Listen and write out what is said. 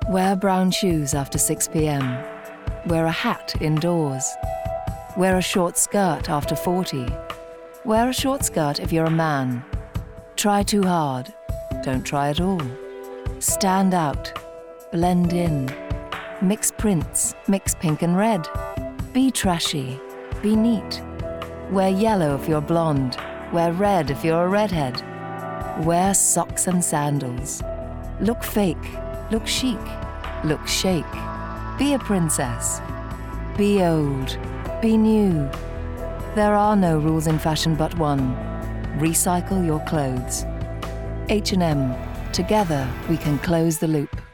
Wear brown shoes after 6 p.m. Wear a hat indoors. Wear a short skirt after 40. Wear a short skirt if you're a man. Try too hard. Don't try at all. Stand out. Blend in. Mix prints. Mix pink and red. Be trashy. Be neat. Wear yellow if you're blonde. Wear red if you're a redhead. Wear socks and sandals. Look fake. Look chic. Look chic. Be a princess. Be old. Be new. There are no rules in fashion but one. Recycle your clothes. H&M. Together we can close the loop.